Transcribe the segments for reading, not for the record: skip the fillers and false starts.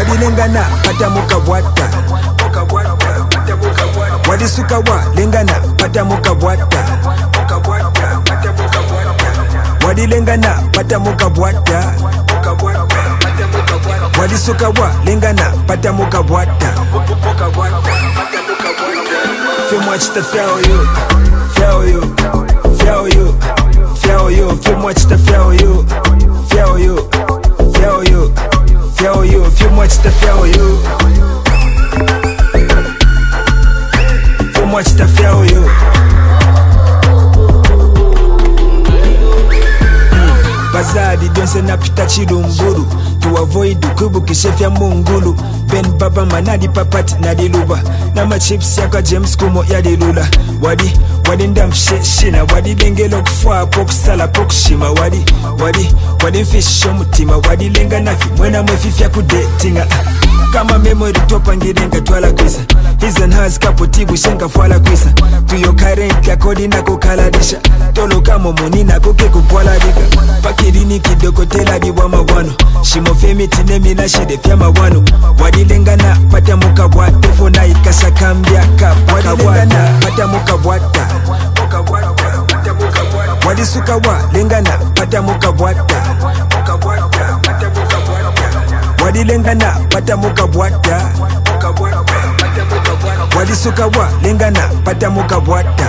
Wadilengana pata mukabwata Wadisuka wa lengana pata mukabwata Wadilengana pata mukabwata Wadisuka wa lengana pata mukabwata Fais-moi je te fais you, fais you, fais you, fais you. Fais-moi je te fais you, fais you, fais you, fais you. Fais-moi je te fais you, fais-moi je te fais you. Bazadi donse na pita chilumburu to avoid kubukishe vya mungulu. Ben baba manadi papati na diluba na machips yaka James kumo ya dilula. Wadi ndamfshe shina wadi lengelo kufua pokusala pokushima wadi mfisho mutima wadi lenga nafi mwena mwefifya kudetinga kama memory topa ngirenga twala kwisa his and hers kapotibu shenga fwala kwisa tuyo current ya kodi na kukaladisha tolo kamo moni na kuke kupwala diga pakirini kidoko tela diwa mawano shimo femiti nemi na shide fya mawano wadi lenga na pata mukabwate fona ikasa kambia kapa wadi lenga na pata mukabwata Wadisuka wa lengana pata mukabwata Wadilengana pata mukabwata Wadisuka wa lengana pata mukabwata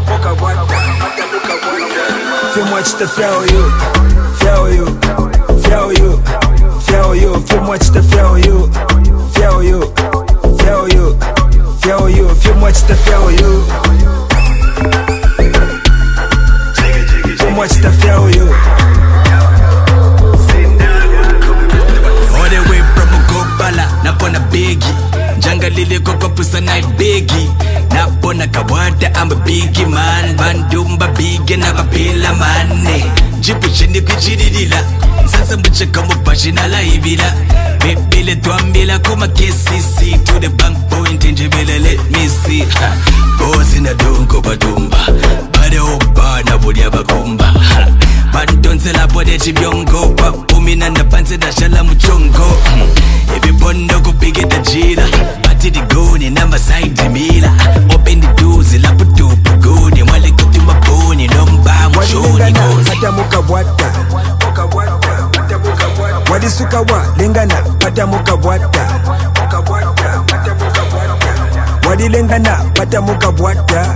Fais-moi je te fais you, fais you, fais you, fais you. Fais-moi je te fais you, fais you, fais you, fais you. Fais-moi je te fais you, fais-moi je te fais you. All the way from Gopala, napona biggie. Jangalile kokopusa na biggie. Napona kawata, I'm a biggie man. Bandumba biggie na kapila mane. Jipu chini kuchididila. Sasa mbuche kama pashina la ibila. Bebele tuambila kuma KCC. To the bank point in Jibele, let me see. Boss in a dunko badumba. Bade opa na budi abakumba. Bantonse la bode chibiongo. Papumina na panse da shala muchongo. Ebi bondo kupige da jila. Bati di goni na masaidi mila. Open the doors la putupa goni. Mwale kuti maboni nomba mchoni gozi. Pata mukabwata Wadisuka wa lengana pata mukabwata Wadilengana pata mukabwata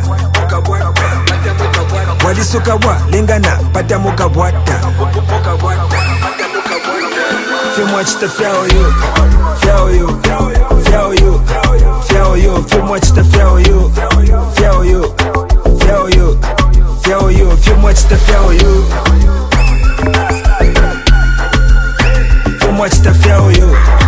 Wadisuka wa lengana pata mukabwata Fais-moi je te fais you, fais you, fais you, fais you. Fais-moi je te fais you, fais you, fais you, fais you. Fais-moi je te fais you, fais-moi je te fais you.